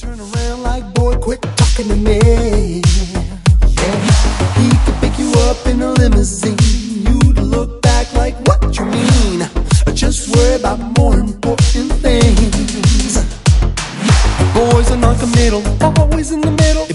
Turn around like, boy, quit talking to me. Yeah, he could pick you up in a limousine. You'd look back like, what you mean? Just worry about more important things. Boys are non-committal, always in the middle.